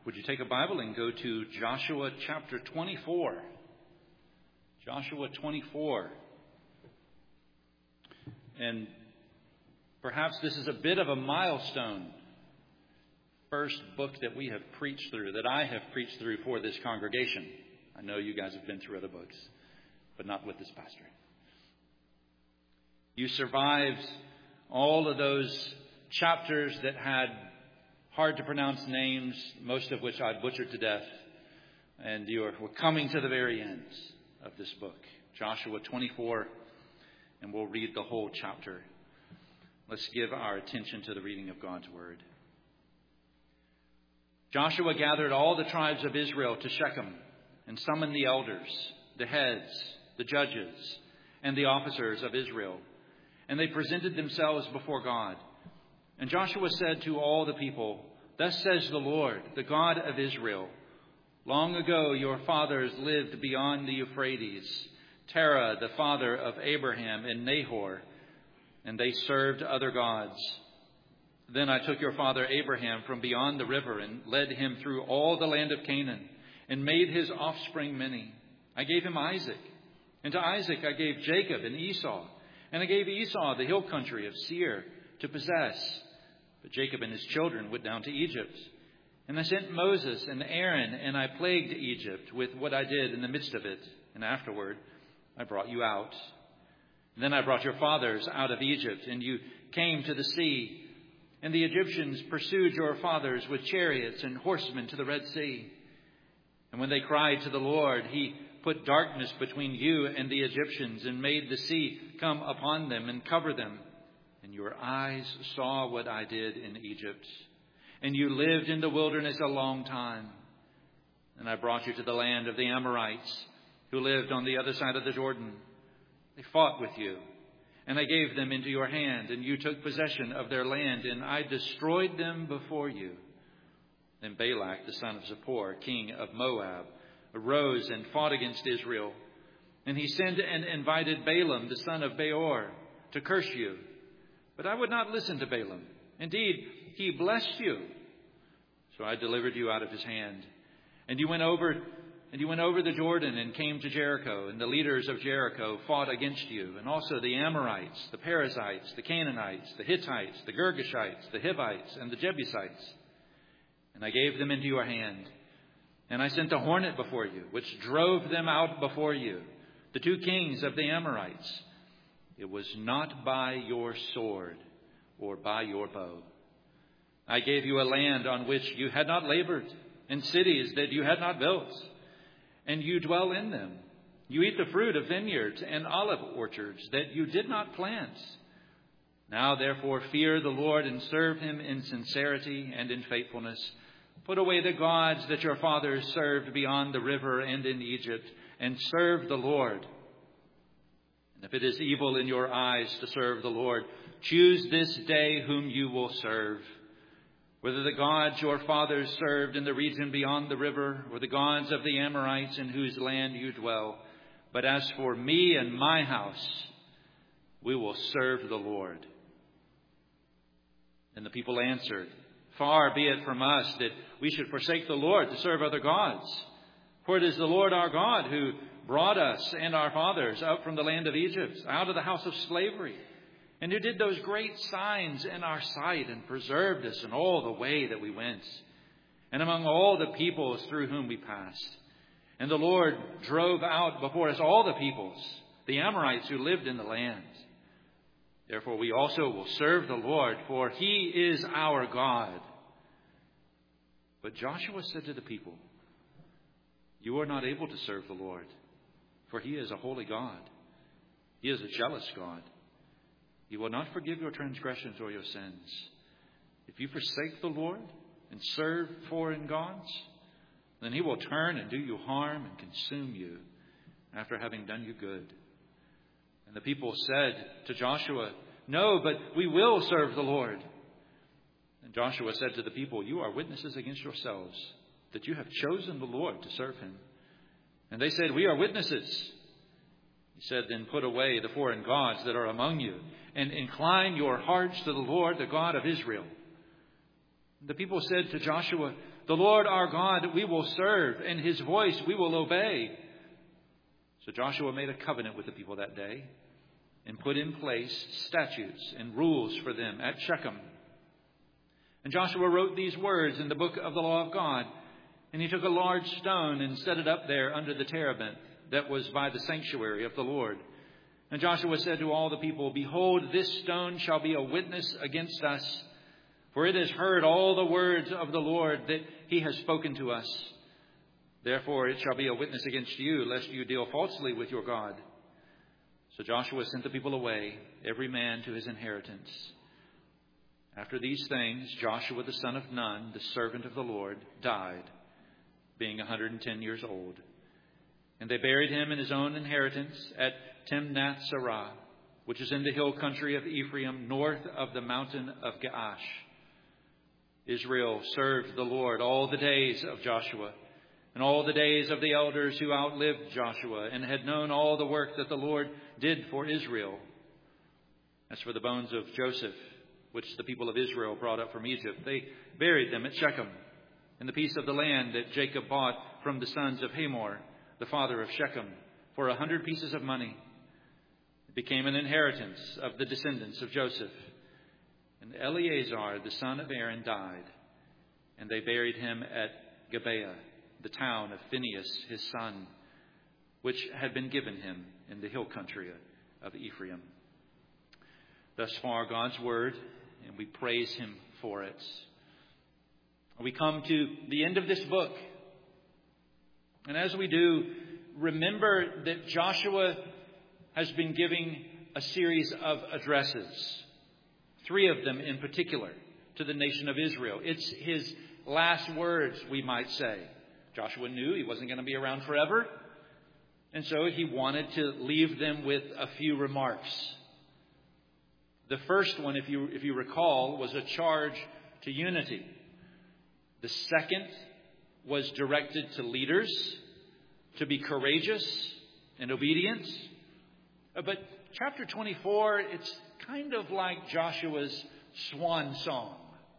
Would you take a Bible and go to Joshua chapter 24? Joshua 24. And perhaps this is a bit of a milestone. First book that we have preached through, that I have preached through for this congregation. I know you guys have been through other books, but not with this pastor. You survived all of those chapters that had hard to pronounce names, most of which I butchered to death. And we're coming to the very end of this book, Joshua 24, and we'll read the whole chapter. Let's give our attention to the reading of God's Word. Joshua gathered all the tribes of Israel to Shechem and summoned the elders, the heads, the judges, and the officers of Israel. And they presented themselves before God. And Joshua said to all the people, "Thus says the Lord, the God of Israel, long ago your fathers lived beyond the Euphrates, Terah, the father of Abraham, and Nahor, and they served other gods. Then I took your father Abraham from beyond the river and led him through all the land of Canaan and made his offspring many. I gave him Isaac, and to Isaac I gave Jacob and Esau, and I gave Esau the hill country of Seir to possess. But Jacob and his children went down to Egypt. And I sent Moses and Aaron, and I plagued Egypt with what I did in the midst of it. And afterward I brought you out. Then I brought your fathers out of Egypt, and you came to the sea. And the Egyptians pursued your fathers with chariots and horsemen to the Red Sea. And when they cried to the Lord, he put darkness between you and the Egyptians and made the sea come upon them and cover them. And your eyes saw what I did in Egypt. And you lived in the wilderness a long time. And I brought you to the land of the Amorites, who lived on the other side of the Jordan. They fought with you, and I gave them into your hand, and you took possession of their land, and I destroyed them before you. Then Balak, the son of Zippor, king of Moab, arose and fought against Israel. And he sent and invited Balaam, the son of Beor, to curse you. But I would not listen to Balaam. Indeed, he blessed you. So I delivered you out of his hand. And you went over the Jordan and came to Jericho. And the leaders of Jericho fought against you. And also the Amorites, the Perizzites, the Canaanites, the Hittites, the Girgashites, the Hivites, and the Jebusites. And I gave them into your hand. And I sent a hornet before you, which drove them out before you, the two kings of the Amorites. It was not by your sword or by your bow. I gave you a land on which you had not labored, and cities that you had not built, and you dwell in them. You eat the fruit of vineyards and olive orchards that you did not plant. Now, therefore, fear the Lord and serve him in sincerity and in faithfulness. Put away the gods that your fathers served beyond the river and in Egypt, and serve the Lord. And if it is evil in your eyes to serve the Lord, choose this day whom you will serve, whether the gods your fathers served in the region beyond the river, or the gods of the Amorites in whose land you dwell. But as for me and my house, we will serve the Lord." And the people answered, "Far be it from us that we should forsake the Lord to serve other gods. For it is the Lord our God who brought us and our fathers up from the land of Egypt, out of the house of slavery, and who did those great signs in our sight and preserved us in all the way that we went, and among all the peoples through whom we passed. And the Lord drove out before us all the peoples, the Amorites who lived in the land. Therefore we also will serve the Lord, for he is our God." But Joshua said to the people, "You are not able to serve the Lord, for he is a holy God. He is a jealous God. He will not forgive your transgressions or your sins. If you forsake the Lord and serve foreign gods, then he will turn and do you harm and consume you after having done you good." And the people said to Joshua, "No, but we will serve the Lord." And Joshua said to the people, "You are witnesses against yourselves that you have chosen the Lord to serve him." And they said, "We are witnesses." He said, "Then put away the foreign gods that are among you, and incline your hearts to the Lord, the God of Israel." The people said to Joshua, "The Lord our God we will serve, and His voice we will obey." So Joshua made a covenant with the people that day and put in place statutes and rules for them at Shechem. And Joshua wrote these words in the book of the law of God, and he took a large stone and set it up there under the terebinth that was by the sanctuary of the Lord. And Joshua said to all the people, "Behold, this stone shall be a witness against us, for it has heard all the words of the Lord that He has spoken to us. Therefore it shall be a witness against you, lest you deal falsely with your God." So Joshua sent the people away, every man to his inheritance. After these things, Joshua the son of Nun, the servant of the Lord, died, being 110 years old. And they buried him in his own inheritance at Timnath-Serah, which is in the hill country of Ephraim, north of the mountain of Gaash. Israel served the Lord all the days of Joshua and all the days of the elders who outlived Joshua and had known all the work that the Lord did for Israel. As for the bones of Joseph, which the people of Israel brought up from Egypt, they buried them at Shechem, in the piece of the land that Jacob bought from the sons of Hamor, the father of Shechem, for 100 pieces of money. It became an inheritance of the descendants of Joseph. And Eleazar, the son of Aaron, died, and they buried him at Gibeah, the town of Phinehas, his son, which had been given him in the hill country of Ephraim. Thus far, God's word, and we praise Him for it. We come to the end of this book. And as we do, remember that Joshua has been giving a series of addresses, 3 of them in particular, to the nation of Israel. It's his last words, we might say. Joshua knew he wasn't going to be around forever, and so he wanted to leave them with a few remarks. The first one, if you recall, was a charge to unity. The second was directed to leaders to be courageous and obedient. But chapter 24, it's kind of like Joshua's swan song.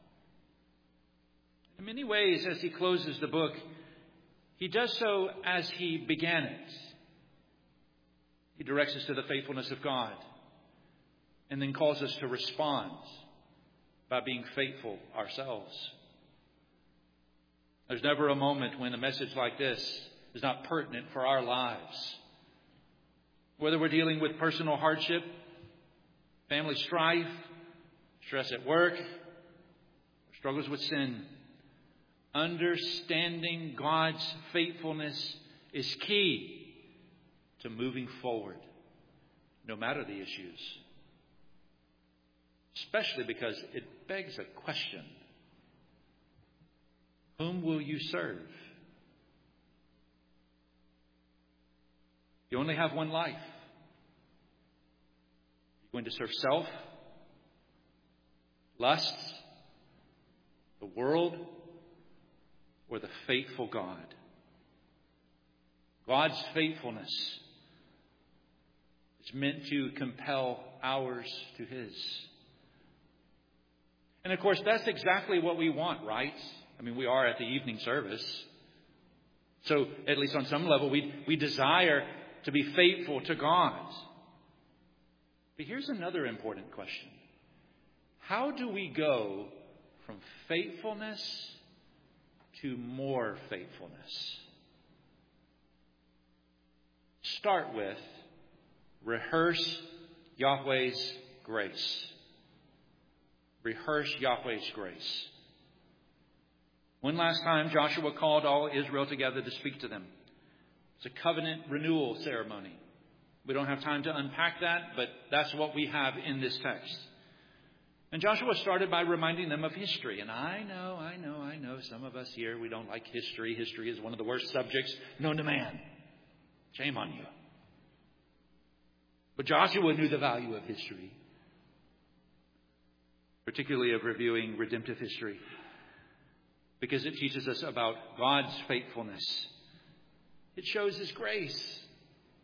In many ways, as he closes the book, he does so as he began it. He directs us to the faithfulness of God and then calls us to respond by being faithful ourselves. There's never a moment when a message like this is not pertinent for our lives. Whether we're dealing with personal hardship, family strife, stress at work, struggles with sin, understanding God's faithfulness is key to moving forward, no matter the issues. Especially because it begs a question. Whom will you serve? You only have one life. You're going to serve self, lust, the world, or the faithful God. God's faithfulness is meant to compel ours to His. And of course, that's exactly what we want, right? I mean, we are at the evening service. So, at least on some level, we desire to be faithful to God. But here's another important question. How do we go from faithfulness to more faithfulness? Start with rehearse Yahweh's grace. Rehearse Yahweh's grace. When last time Joshua called all Israel together to speak to them? It's a covenant renewal ceremony. We don't have time to unpack that, but that's what we have in this text. And Joshua started by reminding them of history. And I know, some of us here, we don't like history. History is one of the worst subjects known to man. Shame on you. But Joshua knew the value of history, particularly of reviewing redemptive history, because it teaches us about God's faithfulness. It shows His grace.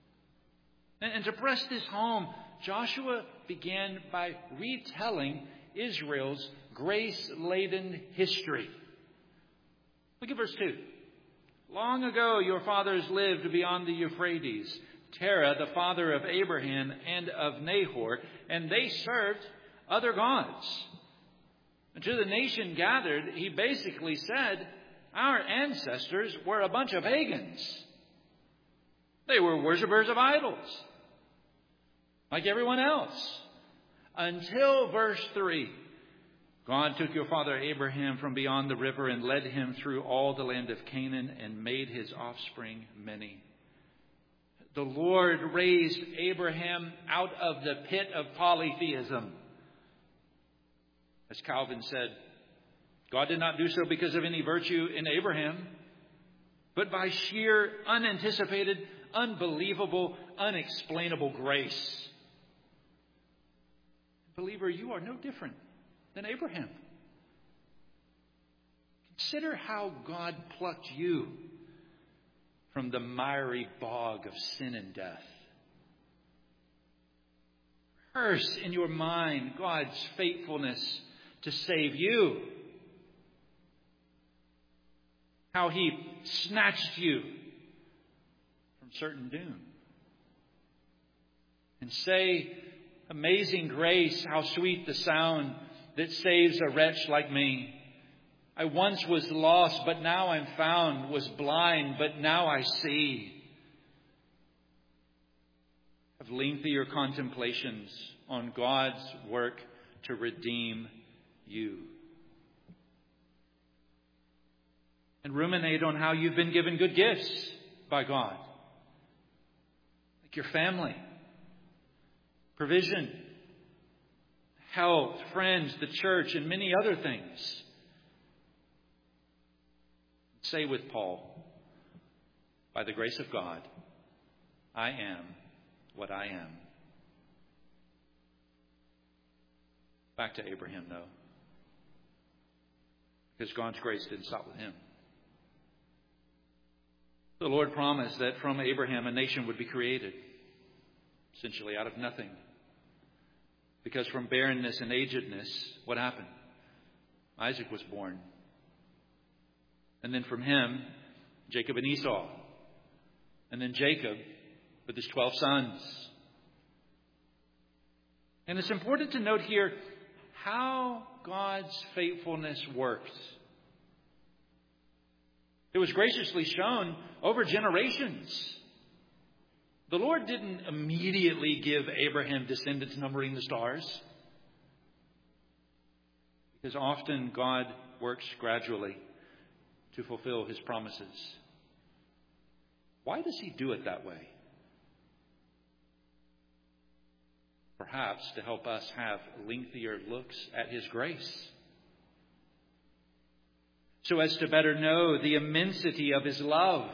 And to press this home, Joshua began by retelling Israel's grace-laden history. Look at verse 2. Long ago your fathers lived beyond the Euphrates, Terah, the father of Abraham and of Nahor, and they served other gods. And to the nation gathered, he basically said, our ancestors were a bunch of pagans. They were worshipers of idols, like everyone else. Until verse 3. God took your father Abraham from beyond the river and led him through all the land of Canaan and made his offspring many. The Lord raised Abraham out of the pit of polytheism. As Calvin said, God did not do so because of any virtue in Abraham, but by sheer, unanticipated, unbelievable, unexplainable grace. Believer, you are no different than Abraham. Consider how God plucked you from the miry bog of sin and death. Rehearse in your mind God's faithfulness to save you. How he snatched you from certain doom. And say, amazing grace, how sweet the sound that saves a wretch like me. I once was lost, but now I'm found, was blind, but now I see. Have lengthier contemplations on God's work to redeem you. And ruminate on how you've been given good gifts by God. Like your family, provision, health, friends, the church, and many other things. Say with Paul, by the grace of God, I am what I am. Back to Abraham, though. Because God's grace didn't stop with him. The Lord promised that from Abraham a nation would be created, essentially out of nothing. Because from barrenness and agedness, what happened? Isaac was born. And then from him, Jacob and Esau. And then Jacob with his 12 sons. And it's important to note here how God's faithfulness worked. It was graciously shown over generations. The Lord didn't immediately give Abraham descendants numbering the stars. Because often God works gradually to fulfill his promises. Why does he do it that way? Perhaps to help us have lengthier looks at his grace. So as to better know the immensity of his love.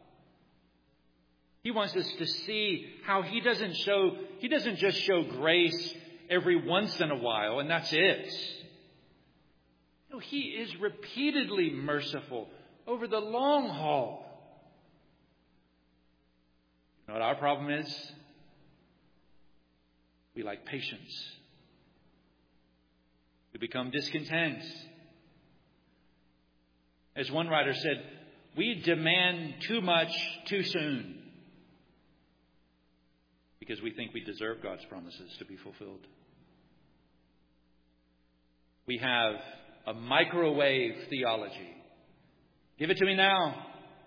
He wants us to see how he doesn't just show grace every once in a while and that's it. No, he is repeatedly merciful over the long haul. You know what our problem is? We lack patience. We become discontent. As one writer said, we demand too much too soon. Because we think we deserve God's promises to be fulfilled. We have a microwave theology. Give it to me now.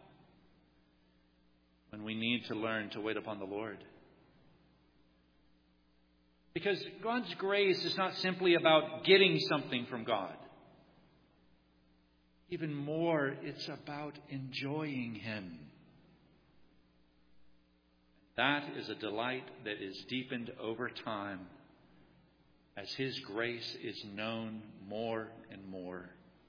When we need to learn to wait upon the Lord. Because God's grace is not simply about getting something from God. Even more, it's about enjoying Him. That is a delight that is deepened over time as His grace is known more and more.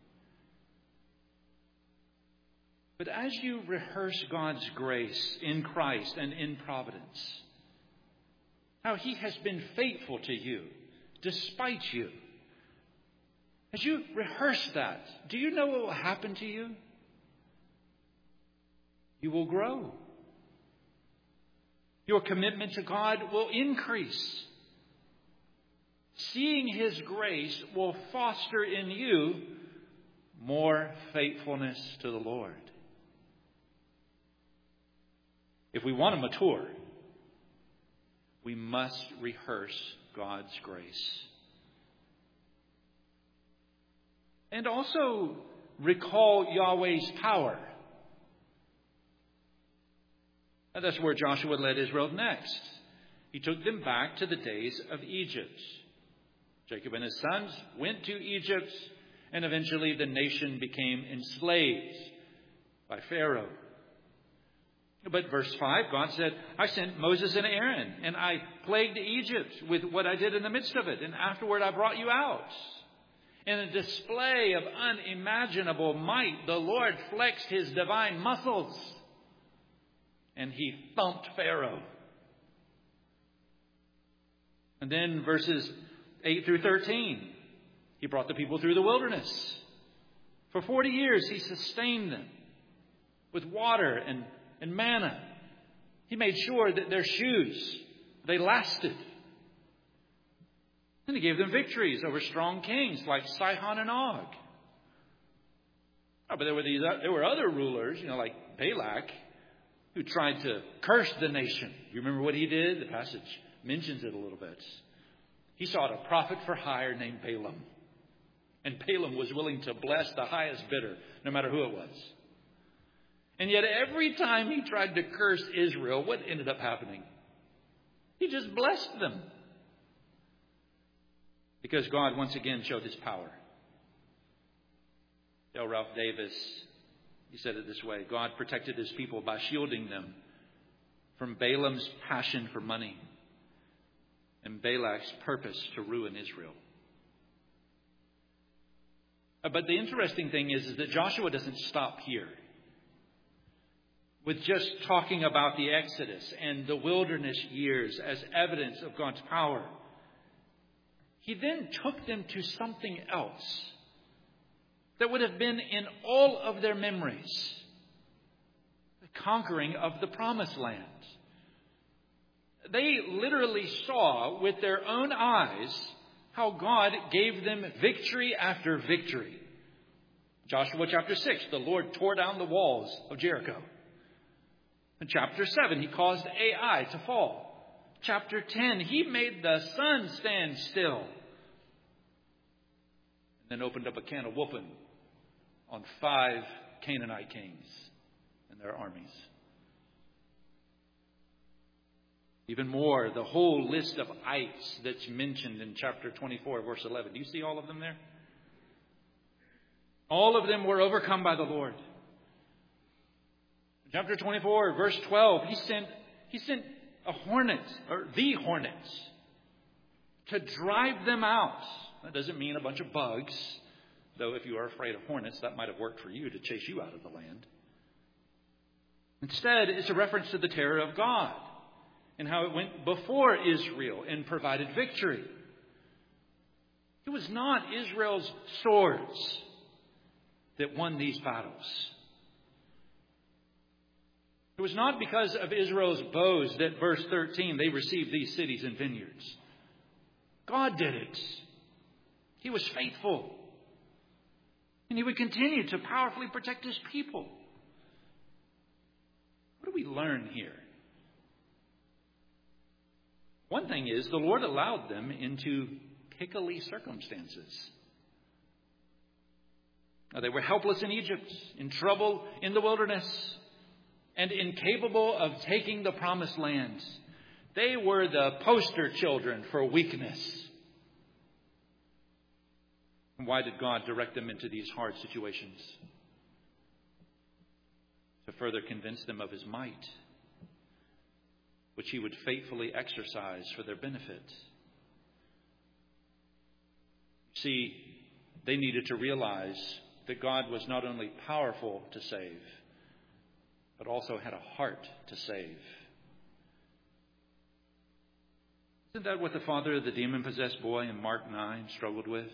But as you rehearse God's grace in Christ and in providence, how He has been faithful to you despite you, as you rehearse that, do you know what will happen to you? You will grow. Your commitment to God will increase. seeing His grace will foster in you more faithfulness to the Lord. If we want to mature, we must rehearse God's grace. And also recall Yahweh's power. And that's where Joshua led Israel next. He took them back to the days of Egypt. Jacob and his sons went to Egypt, and eventually the nation became enslaved by Pharaoh. But verse 5, God said, I sent Moses and Aaron, and I plagued Egypt with what I did in the midst of it, and afterward I brought you out. In a display of unimaginable might, the Lord flexed His divine muscles, and He thumped Pharaoh. And then verses 8 through 13, He brought the people through the wilderness. For 40 years, He sustained them with water and manna. He made sure that their shoes, they lasted. And He gave them victories over strong kings like Sihon and Og. Oh, but there were other rulers, like Balak, who tried to curse the nation. You remember what he did? The passage mentions it a little bit. He sought a prophet for hire named Balaam. And Balaam was willing to bless the highest bidder, no matter who it was. And yet every time he tried to curse Israel, what ended up happening? He just blessed them. Because God once again showed His power. L. Ralph Davis, he said it this way: God protected His people by shielding them from Balaam's passion for money and Balak's purpose to ruin Israel. But the interesting thing is that Joshua doesn't stop here with just talking about the Exodus and the wilderness years as evidence of God's power. He then took them to something else that would have been in all of their memories: the conquering of the Promised Land. They literally saw with their own eyes how God gave them victory after victory. Joshua chapter 6, the Lord tore down the walls of Jericho. In chapter 7, He caused Ai to fall. Chapter 10, He made the sun stand still. And then opened up a can of whooping on 5 Canaanite kings and their armies. Even more, the whole list of ites that's mentioned in chapter 24, verse 11. Do you see all of them there? All of them were overcome by the Lord. In chapter 24, verse 12, He sent a hornet, or the hornets, to drive them out. That doesn't mean a bunch of bugs, though if you are afraid of hornets, that might have worked for you to chase you out of the land. Instead, it's a reference to the terror of God and how it went before Israel and provided victory. It was not Israel's swords that won these battles. It was not because of Israel's bows that, verse 13, they received these cities and vineyards. God did it. He was faithful. And He would continue to powerfully protect His people. What do we learn here? One thing is, the Lord allowed them into pickly circumstances. Now, they were helpless in Egypt, in trouble in the wilderness, and incapable of taking the promised land. They were the poster children for weakness. And why did God direct them into these hard situations? To further convince them of His might, which He would faithfully exercise for their benefit. See, they needed to realize that God was not only powerful to save, but also had a heart to save. Isn't that what the father of the demon-possessed boy in Mark 9 struggled with?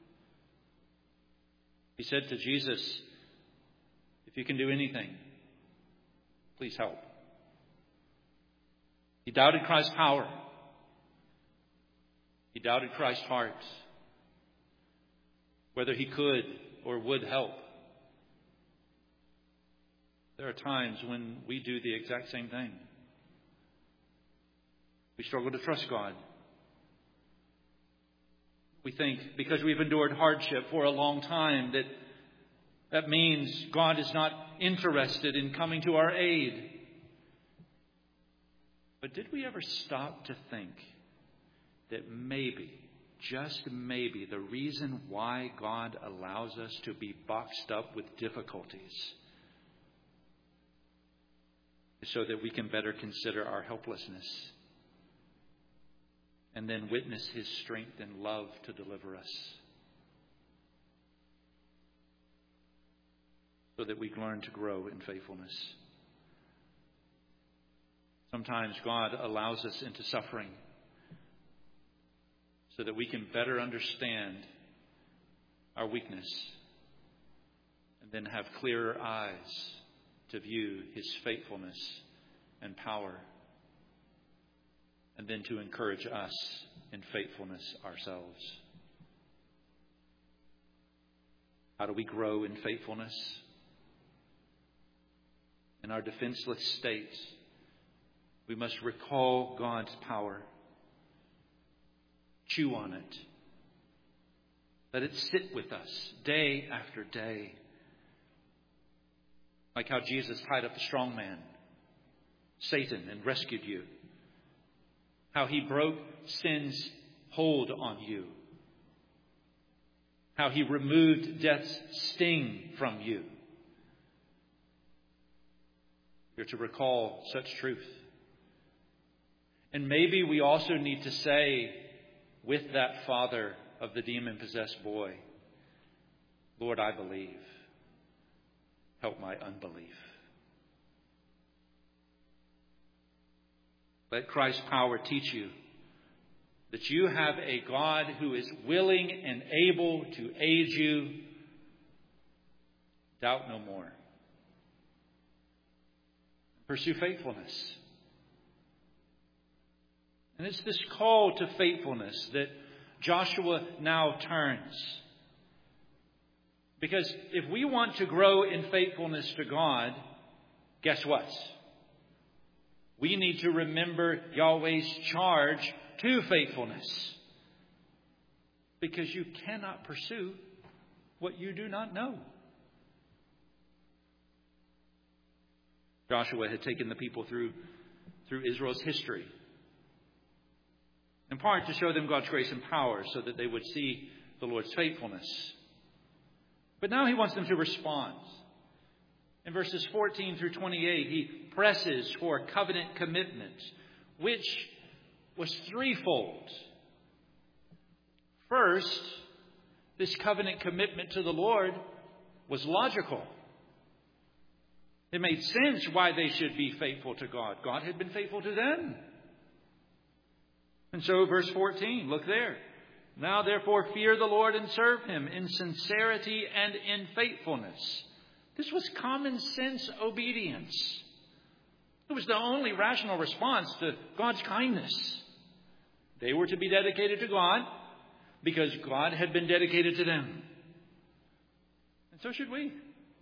He said to Jesus, "If you can do anything, please help." He doubted Christ's power. He doubted Christ's heart, whether he could or would help. There are times when we do the exact same thing. We struggle to trust God. We think because we've endured hardship for a long time that means God is not interested in coming to our aid. But did we ever stop to think that maybe, just maybe, the reason why God allows us to be boxed up with difficulties is so that we can better consider our helplessness and then witness His strength and love to deliver us, so that we learn to grow in faithfulness. Sometimes God allows us into suffering so that we can better understand our weakness and then have clearer eyes to view His faithfulness and power, and then to encourage us in faithfulness ourselves. How do we grow in faithfulness? In our defenseless state, we must recall God's power. Chew on it. Let it sit with us day after day. Like how Jesus tied up the strong man, Satan, and rescued you. How He broke sin's hold on you. How He removed death's sting from you. You're to recall such truth. And maybe we also need to say with that father of the demon-possessed boy, Lord, I believe. Help my unbelief. Let Christ's power teach you that you have a God who is willing and able to aid you. Doubt no more. Pursue faithfulness. And it's this call to faithfulness that Joshua now turns. Because if we want to grow in faithfulness to God, guess what? We need to remember Yahweh's charge to faithfulness. Because you cannot pursue what you do not know. Joshua had taken the people through Israel's history, in part to show them God's grace and power so that they would see the Lord's faithfulness. But now He wants them to respond. In verses 14 through 28, He presses for covenant commitment, which was threefold. First, this covenant commitment to the Lord was logical. It made sense why they should be faithful to God. God had been faithful to them. And so verse 14, look there. Now therefore fear the Lord and serve Him in sincerity and in faithfulness. This was common sense obedience. It was the only rational response to God's kindness. They were to be dedicated to God because God had been dedicated to them. And so should we.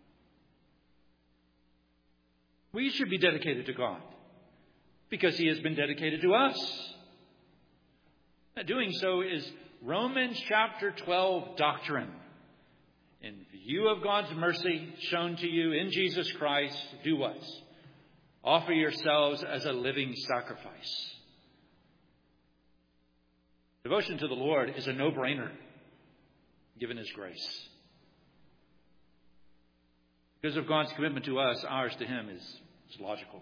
We should be dedicated to God because He has been dedicated to us. Now, doing so is Romans chapter 12 doctrine. In view of God's mercy shown to you in Jesus Christ, do what? Offer yourselves as a living sacrifice. Devotion to the Lord is a no-brainer, given His grace. Because of God's commitment to us, ours to Him is logical.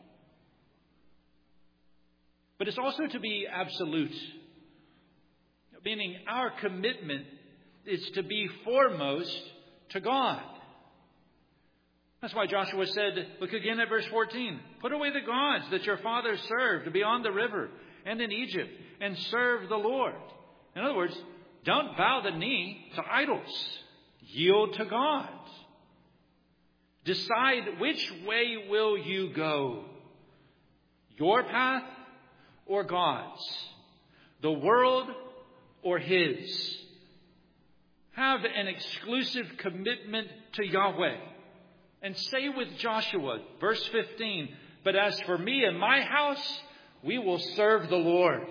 But it's also to be absolute, meaning our commitment is to be foremost to God. That's why Joshua said, look again at verse 14, put away the gods that your fathers served beyond the river and in Egypt and serve the Lord. In other words, don't bow the knee to idols. Yield to God. Decide which way will you go. Your path or God's? The world or his. Have an exclusive commitment to Yahweh. And say with Joshua, verse 15, "But as for me and my house, we will serve the Lord."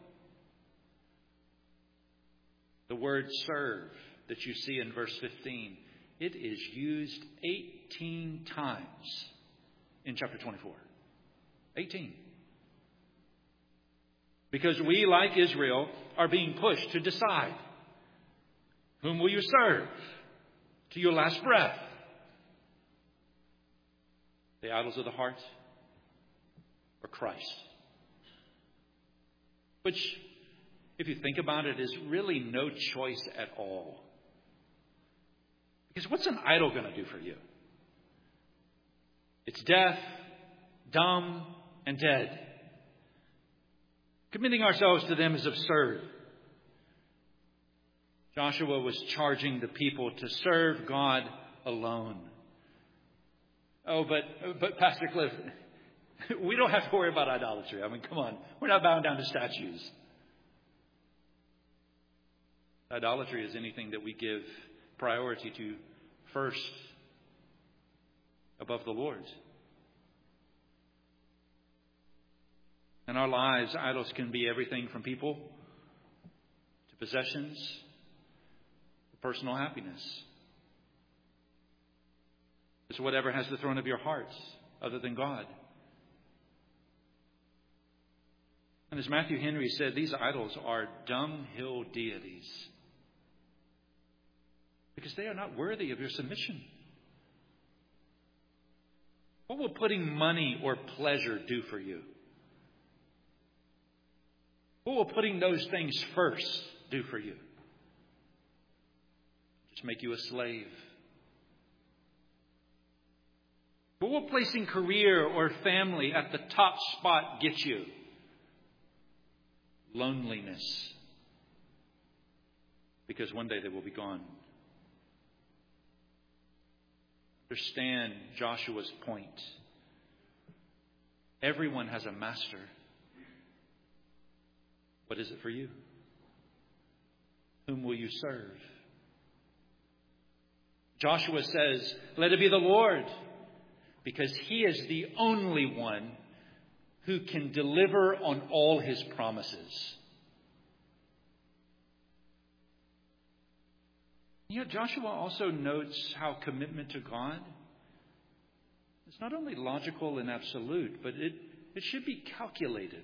The word serve that you see in verse 15, it is used 18 times in chapter 24. 18. Because we, like Israel, are being pushed to decide, whom will you serve to your last breath? The idols of the heart or Christ? Which, if you think about it, is really no choice at all. Because what's an idol going to do for you? It's deaf, dumb, and dead. Committing ourselves to them is absurd. Joshua was charging the people to serve God alone. Oh, but Pastor Cliff, we don't have to worry about idolatry. I mean, come on. We're not bowing down to statues. Idolatry is anything that we give priority to first above the Lord. In our lives, idols can be everything from people to possessions to personal happiness. It's whatever has the throne of your heart other than God. And as Matthew Henry said, these idols are dunghill deities. Because they are not worthy of your submission. What will putting money or pleasure do for you? What will putting those things first do for you? Just make you a slave. What will placing career or family at the top spot get you? Loneliness. Because one day they will be gone. Understand Joshua's point. Everyone has a master. What is it for you? Whom will you serve? Joshua says, "Let it be the Lord," because He is the only one who can deliver on all His promises. Yet Joshua also notes how commitment to God is not only logical and absolute, but it should be calculated.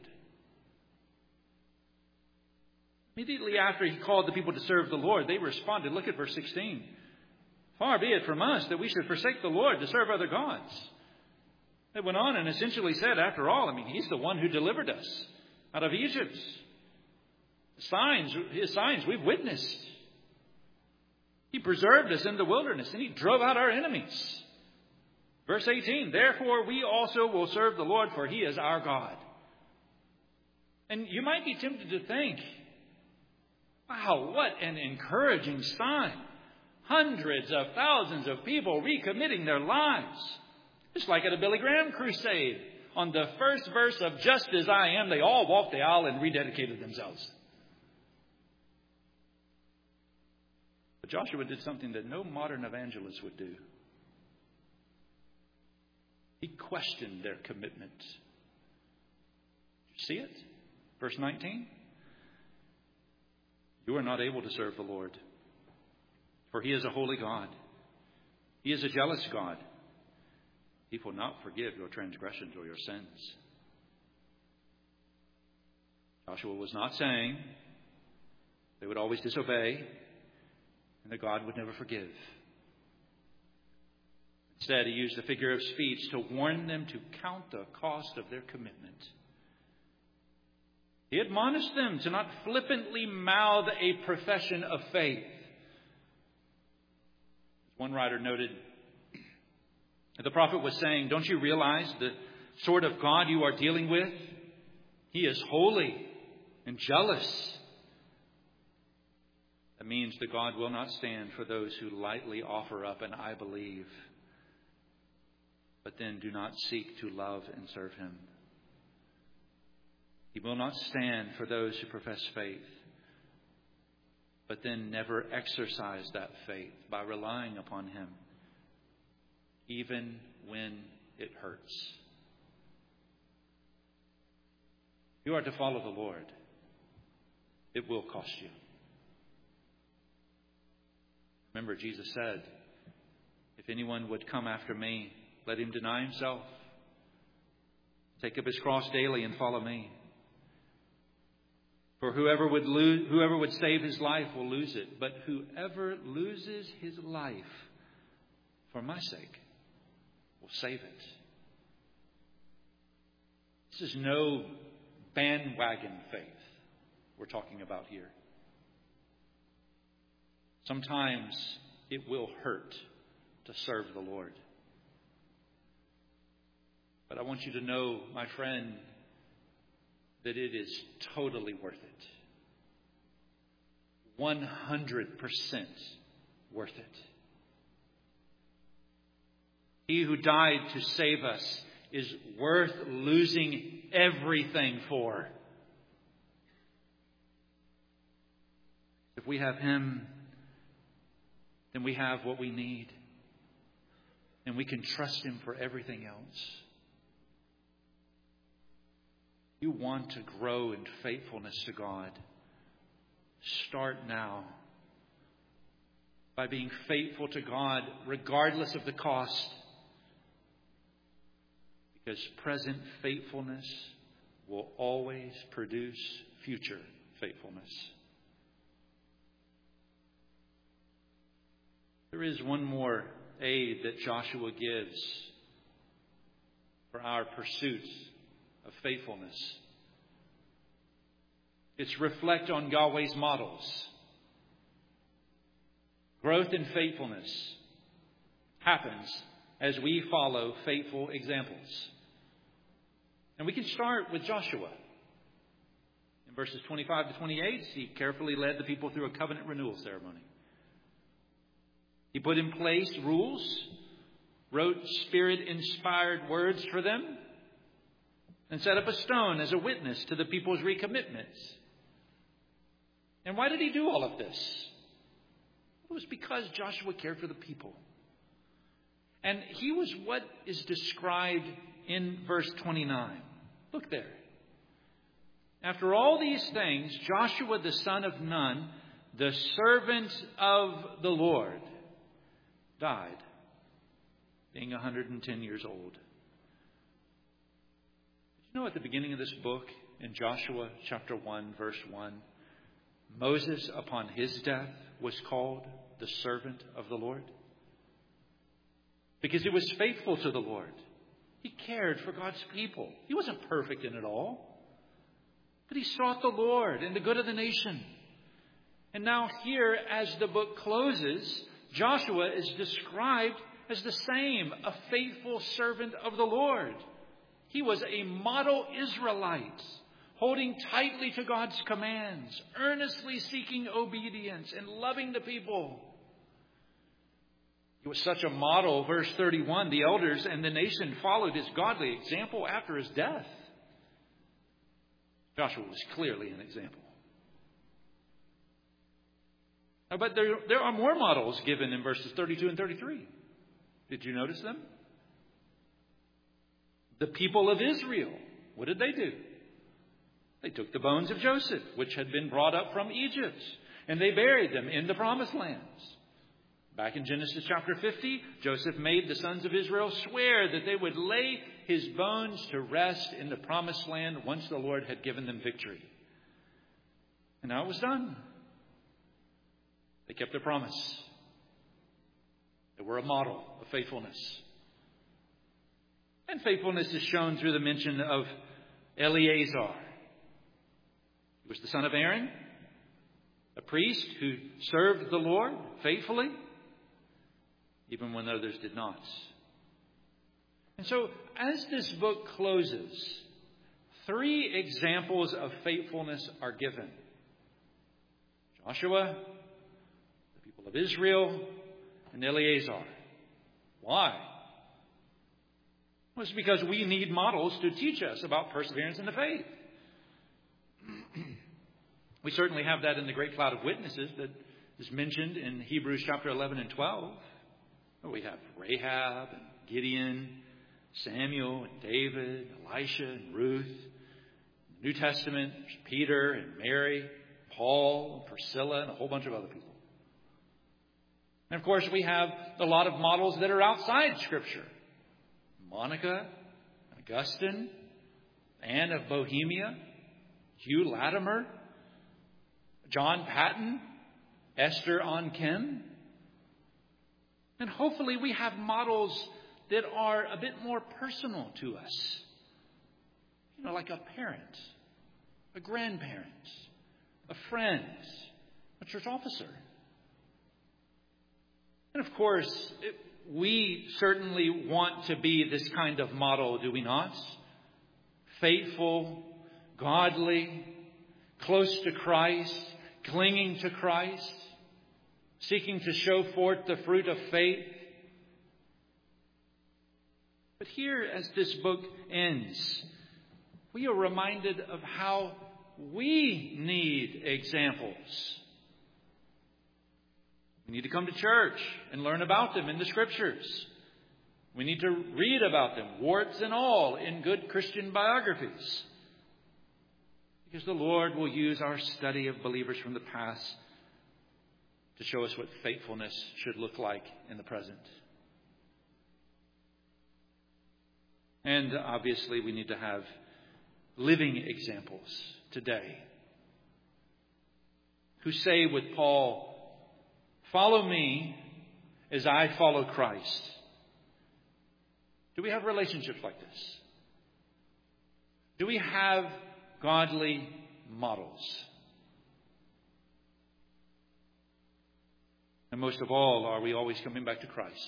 Immediately after he called the people to serve the Lord, they responded. Look at verse 16. "Far be it from us that we should forsake the Lord to serve other gods." They went on and essentially said, after all, He's the one who delivered us out of Egypt. His signs we've witnessed. He preserved us in the wilderness and He drove out our enemies. Verse 18, "Therefore we also will serve the Lord, for He is our God." And you might be tempted to think, wow, what an encouraging sign. Hundreds of thousands of people recommitting their lives. Just like at a Billy Graham crusade. On the first verse of "Just as I Am," they all walked the aisle and rededicated themselves. But Joshua did something that no modern evangelist would do. He questioned their commitment. You see it? Verse 19. "You are not able to serve the Lord, for He is a holy God. He is a jealous God. He will not forgive your transgressions or your sins." Joshua was not saying they would always disobey and that God would never forgive. Instead, he used a figure of speech to warn them to count the cost of their commitment. He admonished them to not flippantly mouth a profession of faith. As one writer noted, the prophet was saying, "Don't you realize the sort of God you are dealing with? He is holy and jealous." That means that God will not stand for those who lightly offer up an "I believe," but then do not seek to love and serve Him. He will not stand for those who profess faith, but then never exercise that faith by relying upon Him, even when it hurts. If you are to follow the Lord, it will cost you. Remember, Jesus said, if anyone would come after me, let him deny himself, take up his cross daily and follow me. For whoever would save his life will lose it, but whoever loses his life for my sake will save it. This is no bandwagon faith we're talking about here. Sometimes it will hurt to serve the Lord. But I want you to know, my friend, that it is totally worth it. 100% worth it. He who died to save us is worth losing everything for. If we have Him, then we have what we need. And we can trust Him for everything else. You want to grow in faithfulness to God. Start now by being faithful to God regardless of the cost. Because present faithfulness will always produce future faithfulness. There is one more aid that Joshua gives for our pursuit of faithfulness. It's reflect on Yahweh's models. Growth in faithfulness happens as we follow faithful examples. And we can start with Joshua. In verses 25 to 28, he carefully led the people through a covenant renewal ceremony. He put in place rules, wrote Spirit-inspired words for them, and set up a stone as a witness to the people's recommitments. And why did he do all of this? It was because Joshua cared for the people. And he was what is described in verse 29. Look there. After all these things, Joshua the son of Nun, the servant of the Lord, died, being 110 years old. Did you know at the beginning of this book, in Joshua chapter 1, verse 1, Moses, upon his death, was called the servant of the Lord? Because he was faithful to the Lord. He cared for God's people. He wasn't perfect in it all. But he sought the Lord and the good of the nation. And now here, as the book closes, Joshua is described as the same, a faithful servant of the Lord. He was a model Israelite, holding tightly to God's commands, earnestly seeking obedience and loving the people. He was such a model, verse 31, the elders and the nation followed his godly example after his death. Joshua was clearly an example. But there are more models given in verses 32 and 33. Did you notice them? The people of Israel, what did they do? They took the bones of Joseph, which had been brought up from Egypt, and they buried them in the promised lands. Back in Genesis chapter 50, Joseph made the sons of Israel swear that they would lay his bones to rest in the promised land once the Lord had given them victory. And now it was done. They kept their promise. They were a model of faithfulness. And faithfulness is shown through the mention of Eleazar. He was the son of Aaron, a priest who served the Lord faithfully, even when others did not. And so, as this book closes, 3 examples of faithfulness are given. Joshua, the people of Israel, and Eleazar. Why? Well, it's because we need models to teach us about perseverance in the faith. We certainly have that in the great cloud of witnesses that is mentioned in Hebrews chapter 11 and 12. We have Rahab and Gideon, Samuel and David, Elisha and Ruth. In the New Testament, there's Peter and Mary, Paul and Priscilla, and a whole bunch of other people. And of course, we have a lot of models that are outside Scripture. Monica, Augustine, Anne of Bohemia, Hugh Latimer, John Patton, Esther Onken. And hopefully we have models that are a bit more personal to us. Like a parent, a grandparent, a friend, a church officer. And of course, we certainly want to be this kind of model, do we not? Faithful, godly, close to Christ, clinging to Christ, seeking to show forth the fruit of faith. But here, as this book ends, we are reminded of how we need examples. We need to come to church and learn about them in the Scriptures. We need to read about them, warts and all, in good Christian biographies. Because the Lord will use our study of believers from the past to show us what faithfulness should look like in the present. And obviously we need to have living examples today who say with Paul, "Follow me as I follow Christ." Do we have relationships like this? Do we have godly models? And most of all, are we always coming back to Christ?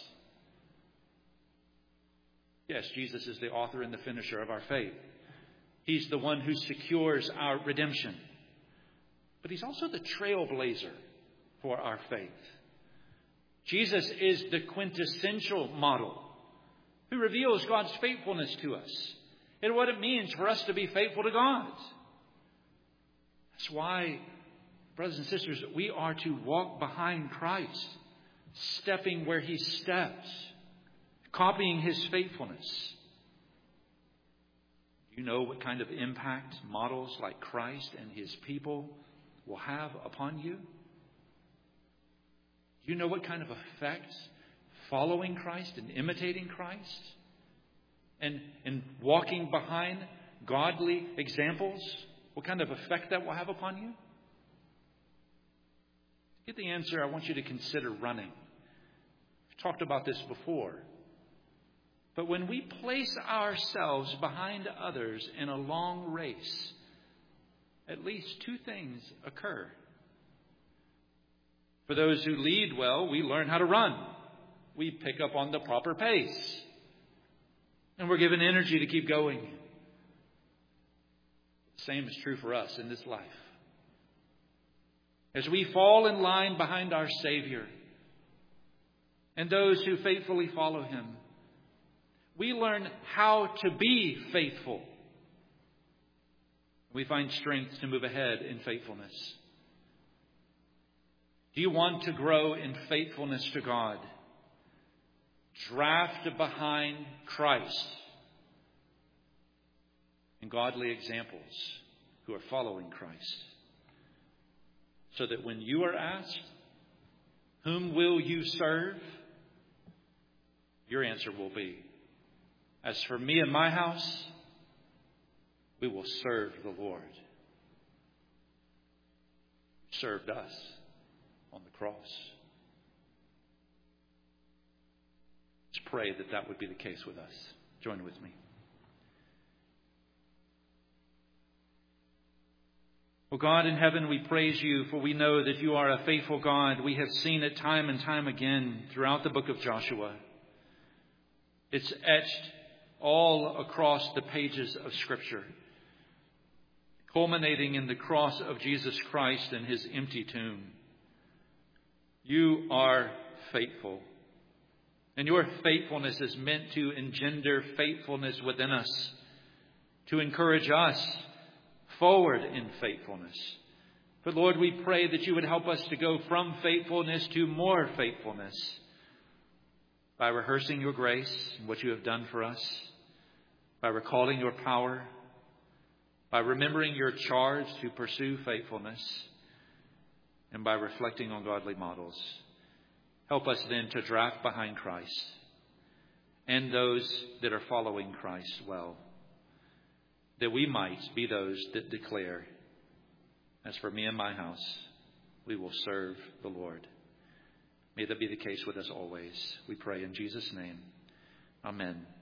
Yes, Jesus is the author and the finisher of our faith. He's the one who secures our redemption. But He's also the trailblazer for our faith. Jesus is the quintessential model who reveals God's faithfulness to us and what it means for us to be faithful to God. That's why, brothers and sisters, we are to walk behind Christ, stepping where He steps, copying His faithfulness. Do you know what kind of impact models like Christ and His people will have upon you? Do you know what kind of effect following Christ and imitating Christ and walking behind godly examples, what kind of effect that will have upon you? To get the answer, I want you to consider running. We've talked about this before. But when we place ourselves behind others in a long race, at least two things occur. For those who lead well, we learn how to run. We pick up on the proper pace. And we're given energy to keep going. The same is true for us in this life. As we fall in line behind our Savior and those who faithfully follow Him, we learn how to be faithful. We find strength to move ahead in faithfulness. Do you want to grow in faithfulness to God? Draft behind Christ and godly examples who are following Christ. So that when you are asked, "Whom will you serve?" your answer will be, "As for me and my house, we will serve the Lord." He served us on the cross. Let's pray that that would be the case with us. Join with me. O God in heaven, we praise You, for we know that You are a faithful God. We have seen it time and time again throughout the book of Joshua. It's etched all across the pages of Scripture, culminating in the cross of Jesus Christ and His empty tomb. You are faithful. And Your faithfulness is meant to engender faithfulness within us, to encourage us forward in faithfulness. But Lord, we pray that you would help us to go from faithfulness to more faithfulness by rehearsing your grace and what you have done for us, by recalling your power, by remembering your charge to pursue faithfulness, and by reflecting on godly models. Help us then to draft behind Christ and those that are following Christ well, that we might be those that declare, as for me and my house, we will serve the Lord. May that be the case with us always. We pray in Jesus' name. Amen.